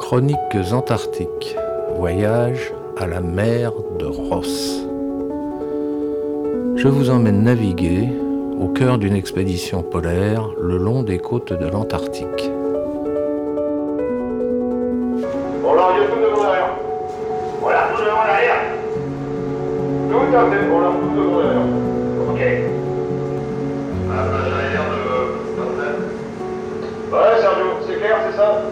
Chroniques antarctiques. Voyage à la mer de Ross. Je vous emmène naviguer au cœur d'une expédition polaire le long des côtes de l'Antarctique. On largue tout devant derrière. On largue tout devant derrière. Tout à fait, on largue tout devant derrière. Ok. Ah, ça a l'air de... Ouais, Sergio, c'est clair, c'est ça?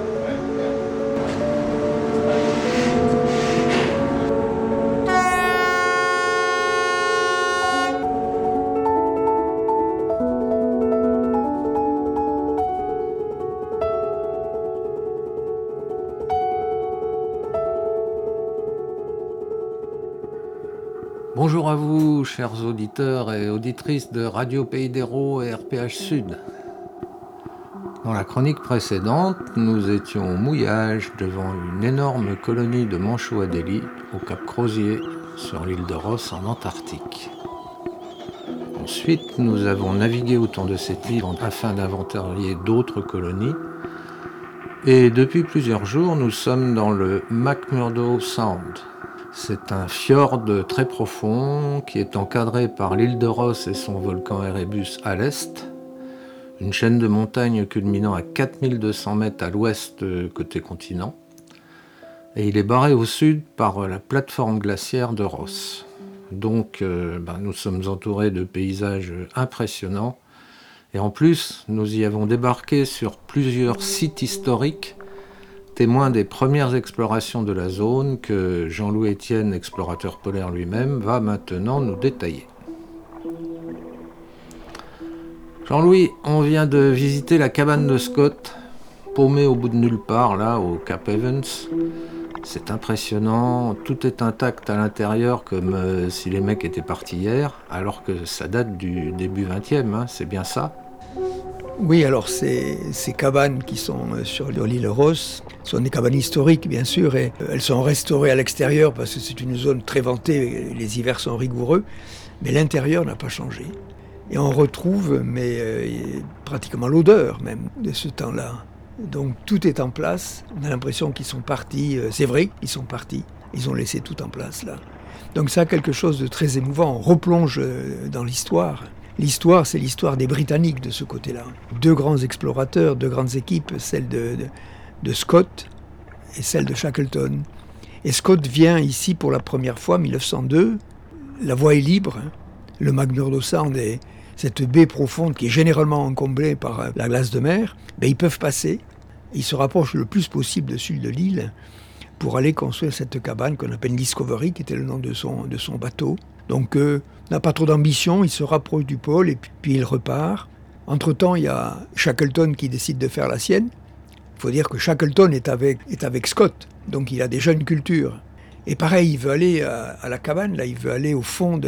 Bonjour à vous, chers auditeurs et auditrices de Radio Pays d'Hérault et RPH Sud. Dans la chronique précédente, nous étions au mouillage devant une énorme colonie de manchots adélie au Cap Crozier, sur l'île de Ross en Antarctique. Ensuite, nous avons navigué autour de cette île afin d'inventarier d'autres colonies. Et depuis plusieurs jours, nous sommes dans le McMurdo Sound. C'est un fjord très profond qui est encadré par l'île de Ross et son volcan Erebus à l'est, une chaîne de montagnes culminant à 4200 mètres à l'ouest côté continent, et il est barré au sud par la plateforme glaciaire de Ross. Donc nous sommes entourés de paysages impressionnants, et en plus nous y avons débarqué sur plusieurs sites historiques témoin des premières explorations de la zone que Jean-Louis Etienne, explorateur polaire lui-même, va maintenant nous détailler. Jean-Louis, on vient de visiter la cabane de Scott, paumée au bout de nulle part, là, au Cap Evans. C'est impressionnant, tout est intact à l'intérieur comme si les mecs étaient partis hier, alors que ça date du début 20e, c'est bien ça ? Oui, alors ces cabanes qui sont sur l'île Ross sont des cabanes historiques, bien sûr, et elles sont restaurées à l'extérieur parce que c'est une zone très ventée, les hivers sont rigoureux, mais l'intérieur n'a pas changé. Et on retrouve pratiquement l'odeur même de ce temps-là. Donc tout est en place, on a l'impression qu'ils sont partis, c'est vrai, ils sont partis, ils ont laissé tout en place là. Donc ça a quelque chose de très émouvant, on replonge dans l'histoire. L'histoire, c'est l'histoire des Britanniques de ce côté-là. Deux grands explorateurs, deux grandes équipes, celle de Scott et celle de Shackleton. Et Scott vient ici pour la première fois en 1902. La voie est libre. Le McMurdo Sound est cette baie profonde qui est généralement encombrée par la glace de mer. Ils peuvent passer. Ils se rapprochent le plus possible du sud de l'île pour aller construire cette cabane qu'on appelle Discovery, qui était le nom de son bateau. Donc, n'a pas trop d'ambition, il se rapproche du pôle et puis il repart. Entre-temps, il y a Shackleton qui décide de faire la sienne. Il faut dire que Shackleton est avec Scott, donc il a déjà une culture. Et pareil, il veut aller à la cabane, là, il veut aller au fond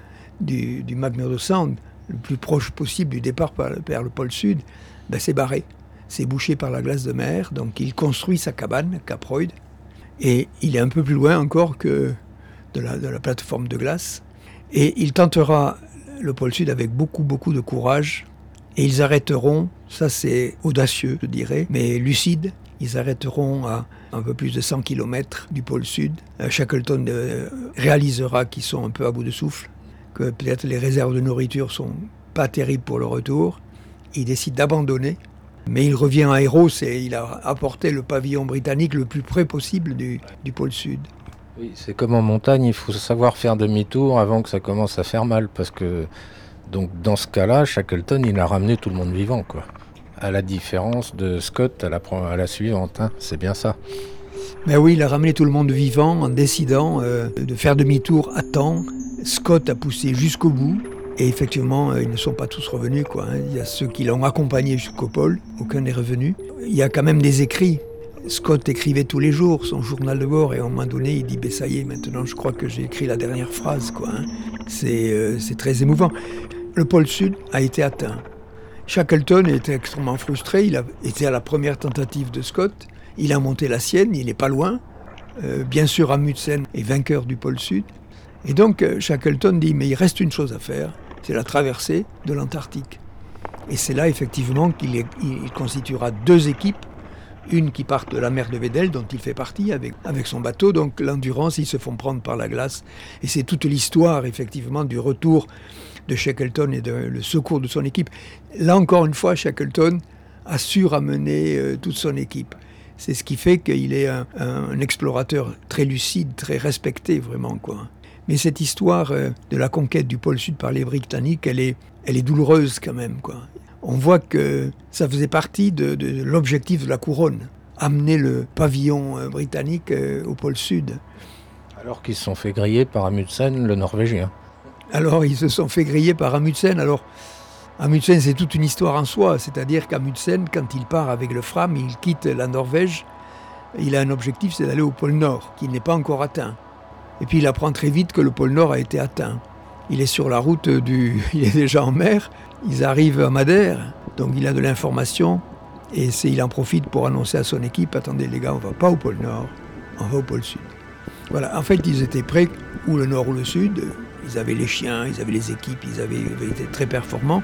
du McMurdo Sound, le plus proche possible du départ vers le pôle sud. C'est barré, c'est bouché par la glace de mer, donc il construit sa cabane, Cap Royds, et il est un peu plus loin encore que de la plateforme de glace. Et il tentera le pôle Sud avec beaucoup, beaucoup de courage. Et ils arrêteront, ça c'est audacieux, je dirais, mais lucide, ils arrêteront à un peu plus de 100 km du pôle Sud. Shackleton réalisera qu'ils sont un peu à bout de souffle, que peut-être les réserves de nourriture sont pas terribles pour le retour. Il décide d'abandonner, mais il revient à Héros et il a apporté le pavillon britannique le plus près possible du pôle Sud. Oui, c'est comme en montagne, il faut savoir faire demi-tour avant que ça commence à faire mal, parce que donc dans ce cas-là, Shackleton, il a ramené tout le monde vivant, quoi. À la différence de Scott à la suivante, c'est bien ça. Mais oui, il a ramené tout le monde vivant en décidant de faire demi-tour à temps. Scott a poussé jusqu'au bout, et effectivement, ils ne sont pas tous revenus, quoi. Il y a ceux qui l'ont accompagné jusqu'au pôle, aucun n'est revenu. Il y a quand même des écrits. Scott écrivait tous les jours son journal de bord et à un moment donné il dit ça y est, maintenant je crois que j'ai écrit la dernière phrase, quoi. C'est très émouvant. Le pôle Sud a été atteint. Shackleton était extrêmement frustré, il a été à la première tentative de Scott, il a monté la sienne, il n'est pas loin. Bien sûr Amundsen est vainqueur du pôle Sud. Et donc Shackleton dit mais il reste une chose à faire, c'est la traversée de l'Antarctique. Et c'est là effectivement qu'il constituera deux équipes. Une qui part de la mer de Weddell, dont il fait partie avec son bateau. Donc l'Endurance, ils se font prendre par la glace. Et c'est toute l'histoire, effectivement, du retour de Shackleton et le secours de son équipe. Là, encore une fois, Shackleton a su ramener toute son équipe. C'est ce qui fait qu'il est un explorateur très lucide, très respecté, vraiment, quoi. Mais cette histoire de la conquête du pôle Sud par les Britanniques, elle est douloureuse quand même, quoi. On voit que ça faisait partie de l'objectif de la couronne, amener le pavillon britannique au pôle Sud. Alors qu'ils se sont fait griller par Amundsen, le Norvégien. Alors ils se sont fait griller par Amundsen. Alors Amundsen, c'est toute une histoire en soi. C'est-à-dire qu'Amundsen, quand il part avec le Fram, il quitte la Norvège. Il a un objectif, c'est d'aller au pôle Nord, qui n'est pas encore atteint. Et puis il apprend très vite que le pôle Nord a été atteint. Il est sur la route il est déjà en mer. Ils arrivent à Madère, donc il a de l'information. Et il en profite pour annoncer à son équipe, attendez les gars, on ne va pas au pôle Nord, on va au pôle Sud. Voilà, en fait, ils étaient prêts, ou le Nord ou le Sud. Ils avaient les chiens, ils avaient les équipes, ils avaient été très performants.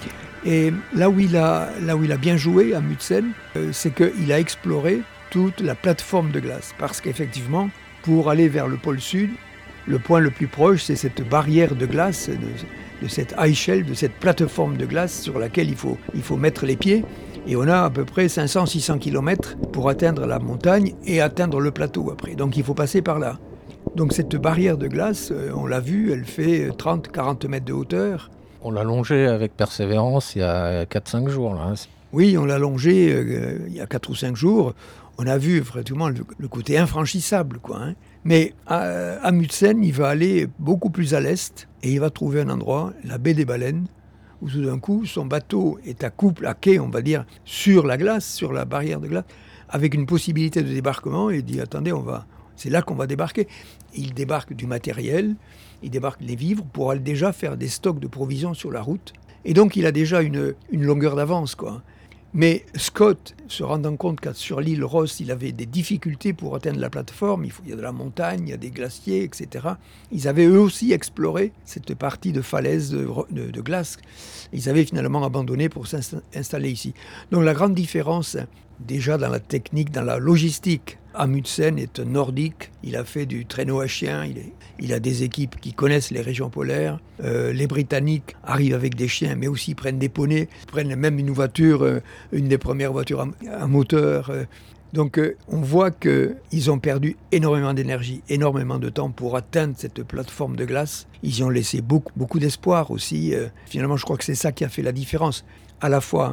Et là où il a bien joué, Amundsen, c'est qu'il a exploré toute la plateforme de glace. Parce qu'effectivement, pour aller vers le pôle Sud, le point le plus proche, c'est cette barrière de glace, de cette ice shelf, de cette plateforme de glace sur laquelle il faut mettre les pieds. Et on a à peu près 500-600 km pour atteindre la montagne et atteindre le plateau après. Donc il faut passer par là. Donc cette barrière de glace, on l'a vu, elle fait 30-40 mètres de hauteur. On l'a longée avec persévérance il y a 4-5 jours. Là. Oui, on l'a longée il y a 4 ou 5 jours. On a vu vraiment le côté infranchissable, quoi. Hein. Mais Amundsen, il va aller beaucoup plus à l'est et il va trouver un endroit, la baie des Baleines, où tout d'un coup, son bateau est à quai, on va dire, sur la glace, sur la barrière de glace, avec une possibilité de débarquement. Et il dit, attendez, c'est là qu'on va débarquer. Il débarque du matériel, il débarque les vivres pour aller déjà faire des stocks de provisions sur la route. Et donc, il a déjà une longueur d'avance, quoi. Mais Scott, se rendant compte qu'à sur l'île Ross, il avait des difficultés pour atteindre la plateforme, il y a de la montagne, il y a des glaciers, etc. Ils avaient eux aussi exploré cette partie de falaise de glace. Ils avaient finalement abandonné pour s'installer ici. Donc la grande différence, déjà dans la technique, dans la logistique, Amundsen est un nordique, il a fait du traîneau à chien, il a des équipes qui connaissent les régions polaires. Les Britanniques arrivent avec des chiens, mais aussi prennent des poneys, prennent même une voiture, une des premières voitures à moteur. Donc on voit qu'ils ont perdu énormément d'énergie, énormément de temps pour atteindre cette plateforme de glace. Ils y ont laissé beaucoup d'espoir aussi. Finalement, je crois que c'est ça qui a fait la différence. À la fois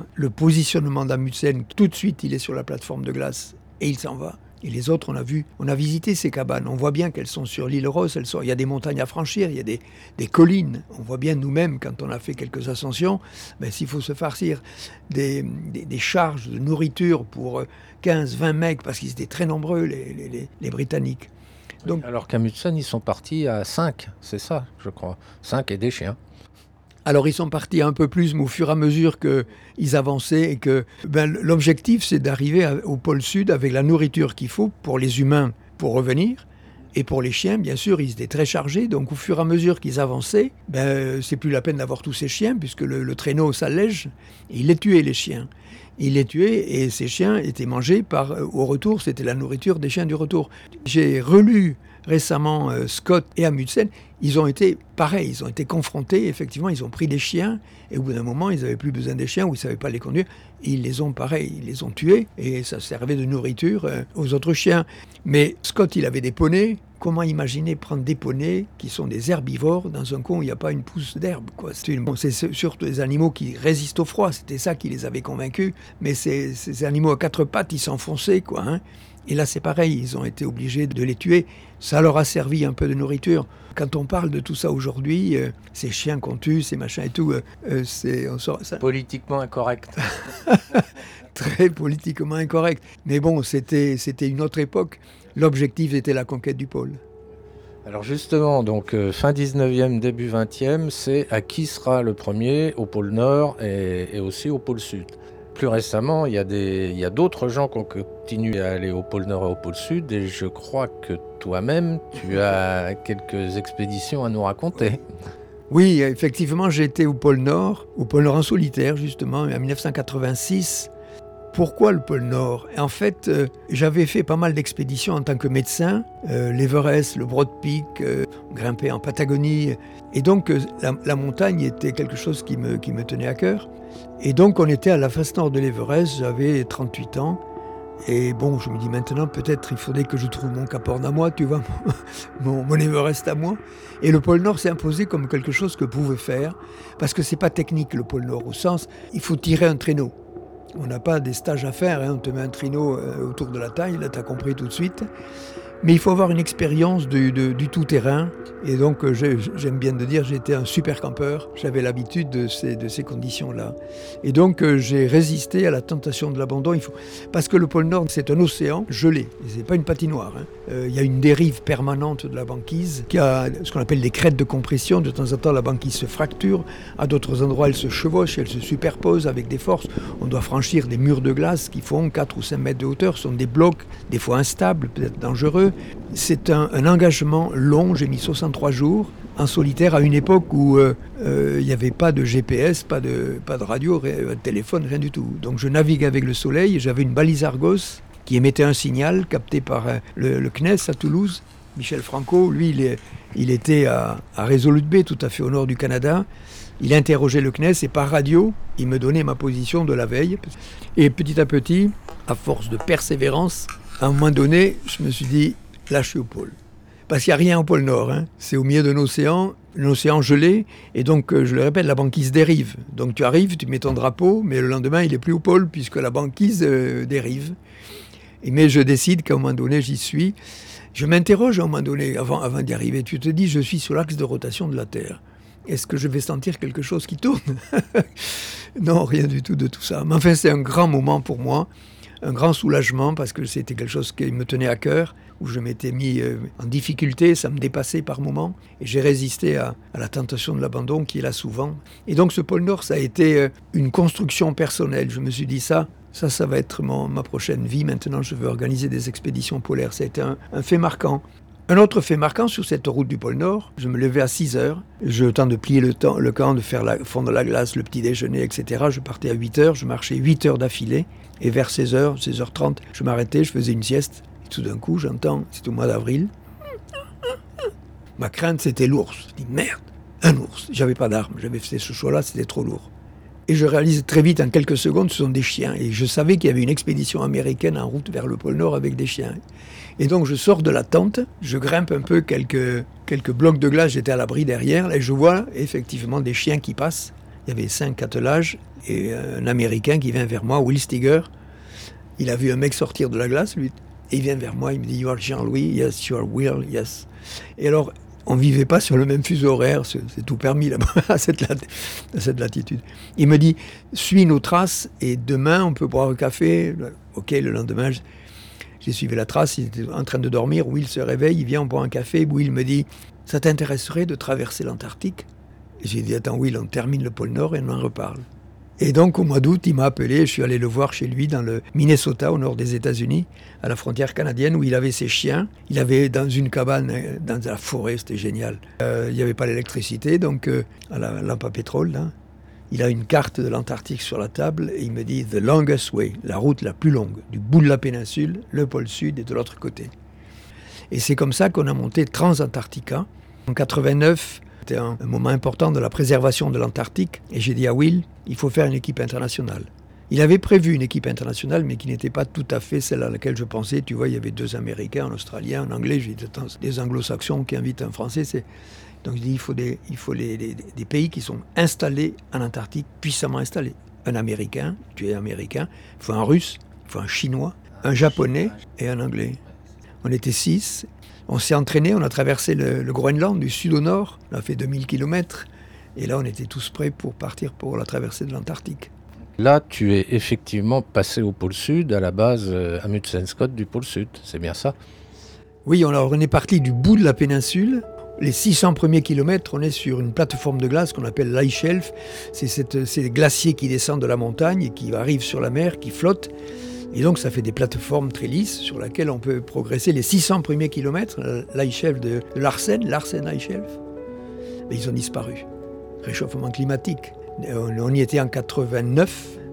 le positionnement d'Amundsen, tout de suite il est sur la plateforme de glace et il s'en va. Et les autres, on a visité ces cabanes. On voit bien qu'elles sont sur l'île Ross. Il y a des montagnes à franchir, il y a des collines. On voit bien nous-mêmes, quand on a fait quelques ascensions, s'il faut se farcir des charges de nourriture pour 15-20 mecs, parce qu'ils étaient très nombreux, les Britanniques. Donc, alors qu'Amundsen, ils sont partis à 5, c'est ça, je crois. 5 et des chiens. Alors ils sont partis un peu plus, mais au fur et à mesure qu'ils avançaient et que l'objectif c'est d'arriver au pôle Sud avec la nourriture qu'il faut pour les humains pour revenir. Et pour les chiens, bien sûr, ils étaient très chargés. Donc au fur et à mesure qu'ils avançaient, c'est plus la peine d'avoir tous ces chiens puisque le traîneau s'allège. Et il les tuait, les chiens. Il les tuait et ces chiens étaient mangés au retour, c'était la nourriture des chiens du retour. J'ai relu récemment Scott et Amundsen, ils ont été pareils, ils ont été confrontés, effectivement, ils ont pris des chiens, et au bout d'un moment, ils n'avaient plus besoin des chiens, ou ils ne savaient pas les conduire, et ils les ont tués, et ça servait de nourriture aux autres chiens. Mais Scott, il avait des poneys. Comment imaginer prendre des poneys qui sont des herbivores dans un coin où il n'y a pas une pousse d'herbe, quoi. C'est surtout des animaux qui résistent au froid, c'était ça qui les avait convaincus, mais ces animaux à 4 pattes, ils s'enfonçaient, quoi, hein. Et là, c'est pareil, ils ont été obligés de les tuer. Ça leur a servi un peu de nourriture. Quand on parle de tout ça aujourd'hui, ces chiens qu'on tue, ces machins et tout, ça... Politiquement incorrect. Très politiquement incorrect. Mais bon, c'était une autre époque. L'objectif était la conquête du pôle. Alors justement, donc fin 19e, début 20e, c'est à qui sera le premier au pôle Nord et aussi au pôle Sud. Plus récemment, il y a d'autres gens qui ont continué à aller au pôle Nord et au pôle Sud, et je crois que toi-même, tu as quelques expéditions à nous raconter. Oui, effectivement, j'ai été au pôle Nord en solitaire, justement, en 1986, Pourquoi le pôle Nord ? En fait, j'avais fait pas mal d'expéditions en tant que médecin, l'Everest, le Broad Peak, grimper en Patagonie. Et donc, la montagne était quelque chose qui me tenait à cœur. Et donc, on était à la face nord de l'Everest, j'avais 38 ans. Et bon, je me dis maintenant, peut-être il faudrait que je trouve mon Cap Horn à moi, tu vois, mon Everest à moi. Et le pôle Nord s'est imposé comme quelque chose que je pouvais faire, parce que c'est pas technique le pôle Nord, au sens, il faut tirer un traîneau. On n'a pas des stages à faire, on te met un traîneau autour de la taille, là tu as compris tout de suite. Mais il faut avoir une expérience du tout-terrain. Et donc, j'aime bien de dire, j'étais un super campeur. J'avais l'habitude de ces conditions-là. Et donc, j'ai résisté à la tentation de l'abandon. Parce que le pôle Nord, c'est un océan gelé. Ce n'est pas une patinoire. Il y a une dérive permanente de la banquise qui a ce qu'on appelle des crêtes de compression. De temps en temps, la banquise se fracture. À d'autres endroits, elle se chevauche, elle se superpose avec des forces. On doit franchir des murs de glace qui font 4 ou 5 mètres de hauteur. Ce sont des blocs, des fois instables, peut-être dangereux. C'est un engagement long, j'ai mis 63 jours en solitaire à une époque où il n'y avait pas de GPS, pas de radio, de téléphone, rien du tout. Donc je naviguais avec le soleil, j'avais une balise Argos qui émettait un signal capté par le CNES à Toulouse. Michel Franco, lui, il était à Resolute Bay, tout à fait au nord du Canada. Il interrogeait le CNES et par radio, il me donnait ma position de la veille. Et petit à petit, à force de persévérance, à un moment donné, je me suis dit, là je suis au pôle. Parce qu'il n'y a rien au pôle Nord, c'est au milieu d'un océan, un océan gelé, et donc, je le répète, la banquise dérive. Donc tu arrives, tu mets ton drapeau, mais le lendemain, il n'est plus au pôle, puisque la banquise dérive. Mais je décide qu'à un moment donné, j'y suis. Je m'interroge à un moment donné, avant d'y arriver, tu te dis, je suis sur l'axe de rotation de la Terre. Est-ce que je vais sentir quelque chose qui tourne ? Non, rien du tout de tout ça. Mais enfin, c'est un grand moment pour moi. Un grand soulagement parce que c'était quelque chose qui me tenait à cœur, où je m'étais mis en difficulté, ça me dépassait par moments, et j'ai résisté à la tentation de l'abandon qui est là souvent. Et donc ce pôle Nord, ça a été une construction personnelle. Je me suis dit ça va être ma prochaine vie. Maintenant, je veux organiser des expéditions polaires. Ça a été un fait marquant. Un autre fait marquant sur cette route du pôle Nord, je me levais à 6 heures, j'ai le temps de plier le camp, de faire fondre la glace, le petit déjeuner, etc. Je partais à 8 heures, je marchais 8 heures d'affilée, et vers 16h, 16h30, je m'arrêtais, je faisais une sieste, et tout d'un coup, j'entends, c'était au mois d'avril, ma crainte c'était l'ours. Je dis merde, un ours, j'avais pas d'arme, j'avais fait ce choix-là, c'était trop lourd. Et je réalise très vite, en quelques secondes, ce sont des chiens. Et je savais qu'il y avait une expédition américaine en route vers le pôle Nord avec des chiens. Et donc je sors de la tente, je grimpe un peu quelques blocs de glace, j'étais à l'abri derrière, et je vois effectivement des chiens qui passent. Il y avait 5 attelages et un Américain qui vient vers moi, Will Steger. Il a vu un mec sortir de la glace, lui, et il vient vers moi, il me dit « You are Jean-Louis, yes, you are Will, yes ». Et alors, on ne vivait pas sur le même fuseau horaire, c'est tout permis là-bas, à cette latitude. Il me dit « Suis nos traces et demain on peut boire un café ». Ok, le lendemain, j'ai suivi la trace, il était en train de dormir, Will se réveille, il vient, on boit un café, Will me dit « Ça t'intéresserait de traverser l'Antarctique ?» Et j'ai dit « Attends Will, on termine le pôle Nord et on en reparle ». Et donc au mois d'août, il m'a appelé, je suis allé le voir chez lui dans le Minnesota, au nord des États-Unis, à la frontière canadienne, où il avait ses chiens. Il avait dans une cabane, dans la forêt, c'était génial. Il n'y avait pas l'électricité, donc à la lampe à pétrole, là. Il a une carte de l'Antarctique sur la table et il me dit « The longest way », la route la plus longue, du bout de la péninsule, le pôle sud et de l'autre côté. Et c'est comme ça qu'on a monté Transantarctica. En 89, c'était un moment important de la préservation de l'Antarctique. Et j'ai dit à Will, il faut faire une équipe internationale. Il avait prévu une équipe internationale, mais qui n'était pas tout à fait celle à laquelle je pensais. Tu vois, il y avait 2 Américains, un Australien, un Anglais. J'ai dit, des Anglo-Saxons qui invitent un Français. Donc je dis, il faut des pays qui sont installés en Antarctique, puissamment installés. Un Américain, tu es Américain, il faut un Russe, il faut un Chinois, un Japonais et un Anglais. On était 6. On s'est entraîné, on a traversé le Groenland du sud au nord, on a fait 2000 km, et là on était tous prêts pour partir pour la traversée de l'Antarctique. Là, tu es effectivement passé au pôle sud, à la base Amundsen Scott du pôle sud, c'est bien ça ? Oui, on est parti du bout de la péninsule. Les 600 premiers kilomètres, on est sur une plateforme de glace qu'on appelle l'ice shelf. C'est ces glaciers qui descendent de la montagne et qui arrivent sur la mer, qui flottent. Et donc ça fait des plateformes très lisses sur lesquelles on peut progresser les 600 premiers kilomètres, l'ice shelf de Larsen Ice Shelf. Mais ils ont disparu. Réchauffement climatique. On y était en 89,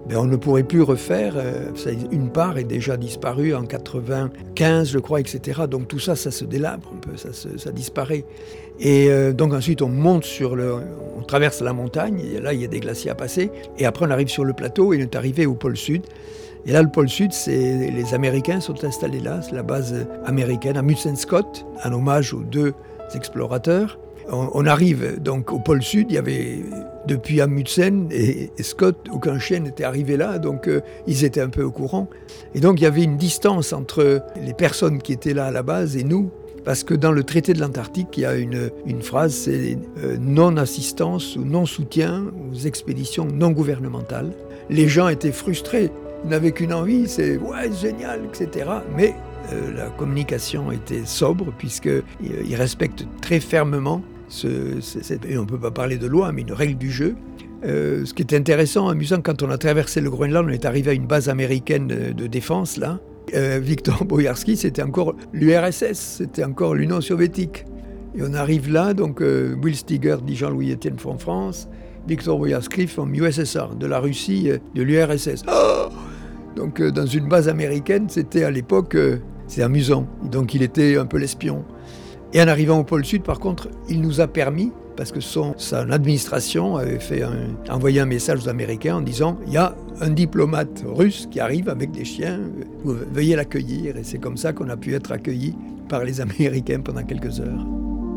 Mais on ne pourrait plus refaire. Une part est déjà disparue en 95, je crois, etc. Donc tout ça, ça se délabre un peu, ça disparaît. Et donc ensuite, on traverse la montagne, et là, il y a des glaciers à passer. Et après, on arrive sur le plateau et on est arrivé au pôle Sud. Et là, le pôle Sud, les Américains sont installés là. C'est la base américaine, Amundsen-Scott, en hommage aux 2 explorateurs. On arrive donc au pôle Sud, il y avait depuis Amundsen et Scott, aucun chien n'était arrivé là, donc ils étaient un peu au courant. Et donc il y avait une distance entre les personnes qui étaient là à la base et nous, parce que dans le traité de l'Antarctique, il y a une phrase, c'est non-assistance ou non-soutien aux expéditions non gouvernementales. Les gens étaient frustrés, ils n'avaient qu'une envie, c'est « ouais, génial », etc. Mais la communication était sobre, puisqu'ils respectent très fermement et on ne peut pas parler de loi, mais une règle du jeu. Ce qui est intéressant, amusant, quand on a traversé le Groenland, on est arrivé à une base américaine de défense, là. Victor Boyarsky, c'était encore l'URSS, c'était encore l'Union soviétique. Et on arrive là, donc Will Steger dit Jean-Louis Etienne en France, Victor Boyarsky from USSR, de la Russie, de l'URSS. Oh, donc dans une base américaine, c'était à l'époque, c'est amusant. Donc il était un peu l'espion. Et en arrivant au pôle Sud, par contre, il nous a permis, parce que son administration avait envoyé un message aux Américains en disant « Il y a un diplomate russe qui arrive avec des chiens, veuillez l'accueillir ». Et c'est comme ça qu'on a pu être accueillis par les Américains pendant quelques heures.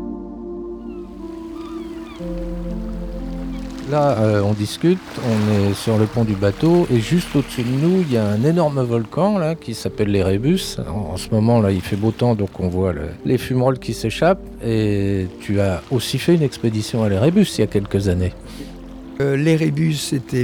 Là, on discute, on est sur le pont du bateau et juste au-dessus de nous, il y a un énorme volcan là, qui s'appelle l'Erebus. En ce moment, là, il fait beau temps, donc on voit les fumerolles qui s'échappent. Et tu as aussi fait une expédition à l'Erebus il y a quelques années. L'Erebus, c'était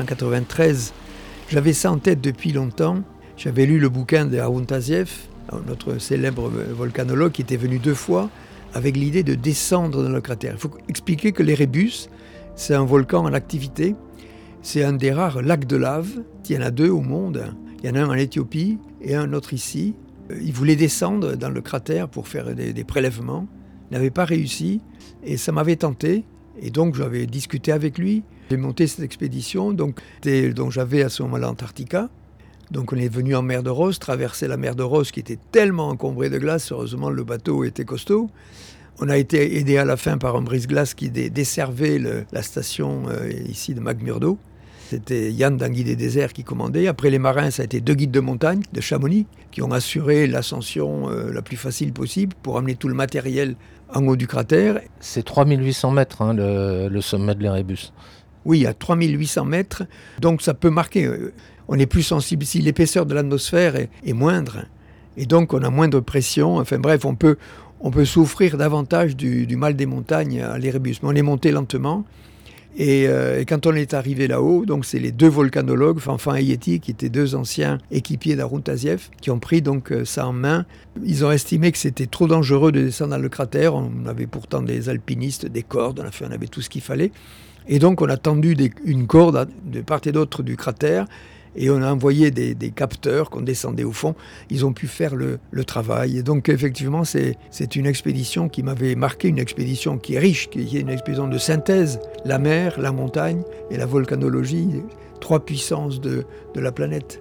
1993. J'avais ça en tête depuis longtemps. J'avais lu le bouquin de Haroun Taziev, notre célèbre volcanologue, qui était venu 2 fois, avec l'idée de descendre dans le cratère. Il faut expliquer que l'Erebus, c'est un volcan en activité. C'est un des rares lacs de lave. Il y en a 2 au monde. Il y en a un en Éthiopie et un autre ici. Il voulait descendre dans le cratère pour faire des prélèvements. Il n'avait pas réussi et ça m'avait tenté. Et donc j'avais discuté avec lui. J'ai monté cette expédition. Donc j'avais à ce moment-là Antarctica. Donc on est venu en mer de Ross, traverser la mer de Ross qui était tellement encombrée de glace. Heureusement, le bateau était costaud. On a été aidé à la fin par un brise-glace qui desservait la station ici de McMurdo. C'était Yann d'Anguille des Déserts qui commandait. Après les marins, ça a été 2 guides de montagne de Chamonix qui ont assuré l'ascension la plus facile possible pour amener tout le matériel en haut du cratère. C'est 3800 mètres hein, le sommet de l'Erebus. Oui, à 3800 mètres. Donc ça peut marquer. On est plus sensible ici. L'épaisseur de l'atmosphère est moindre. Et donc on a moins de pression. Enfin bref, on peut souffrir davantage du mal des montagnes à l'Erebus. Mais on est monté lentement. Et quand on est arrivé là-haut, donc c'est les 2 volcanologues, Fanfan et Yeti, qui étaient 2 anciens équipiers d'Haroun Taziev, qui ont pris donc ça en main. Ils ont estimé que c'était trop dangereux de descendre dans le cratère. On avait pourtant des alpinistes, des cordes, on avait tout ce qu'il fallait. Et donc on a tendu une corde de part et d'autre du cratère. Et on a envoyé des capteurs qu'on descendait au fond. Ils ont pu faire le travail. Et donc, effectivement, c'est une expédition qui m'avait marqué, une expédition qui est riche, qui est une expédition de synthèse. La mer, la montagne et la volcanologie, 3 puissances de la planète.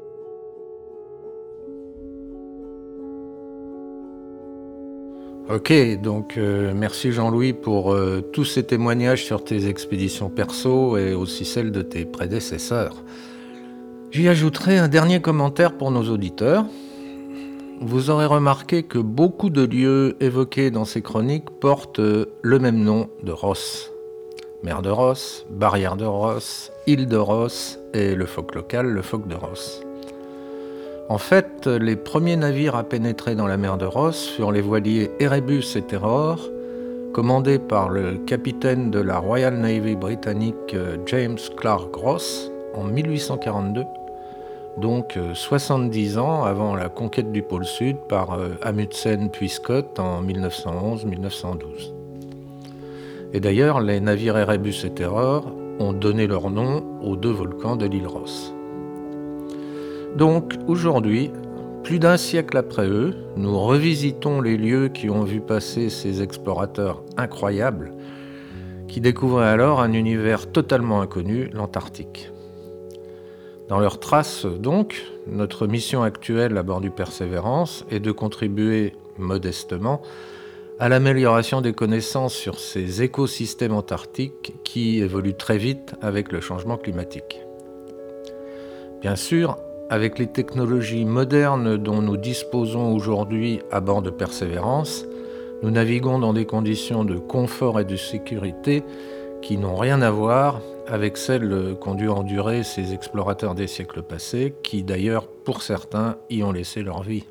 Ok, donc merci Jean-Louis pour tous ces témoignages sur tes expéditions perso et aussi celles de tes prédécesseurs. J'y ajouterai un dernier commentaire pour nos auditeurs. Vous aurez remarqué que beaucoup de lieux évoqués dans ces chroniques portent le même nom de Ross. Mer de Ross, barrière de Ross, île de Ross et le phoque local, le phoque de Ross. En fait, les premiers navires à pénétrer dans la mer de Ross furent les voiliers Erebus et Terror, commandés par le capitaine de la Royal Navy britannique James Clark Ross en 1842. Donc 70 ans avant la conquête du pôle Sud par Amundsen puis Scott en 1911-1912. Et d'ailleurs, les navires Erebus et Terror ont donné leur nom aux 2 volcans de l'île Ross. Donc aujourd'hui, plus d'1 siècle après eux, nous revisitons les lieux qui ont vu passer ces explorateurs incroyables qui découvraient alors un univers totalement inconnu, l'Antarctique. Dans leurs traces, donc, notre mission actuelle à bord du Persévérance est de contribuer modestement à l'amélioration des connaissances sur ces écosystèmes antarctiques qui évoluent très vite avec le changement climatique. Bien sûr, avec les technologies modernes dont nous disposons aujourd'hui à bord de Persévérance, nous naviguons dans des conditions de confort et de sécurité qui n'ont rien à voir avec celles qu'ont dû endurer ces explorateurs des siècles passés, qui d'ailleurs, pour certains, y ont laissé leur vie.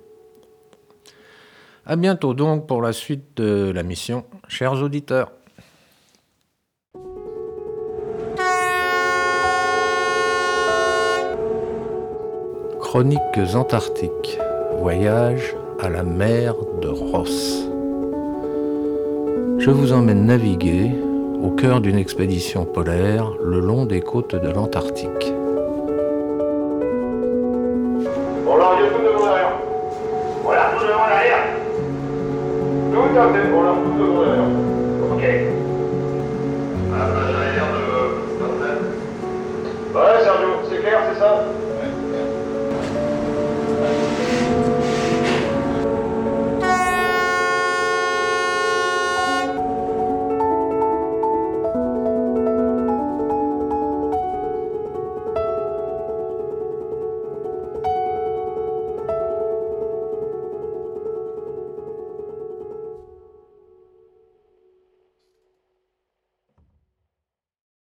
À bientôt donc pour la suite de la mission, chers auditeurs. Chroniques antarctiques, voyage à la mer de Ross. Je vous emmène naviguer au cœur d'une expédition polaire le long des côtes de l'Antarctique. Bon, là, il y a tout devant derrière. Voilà, tout devant derrière. Tout à fait, bon, là, tout devant derrière.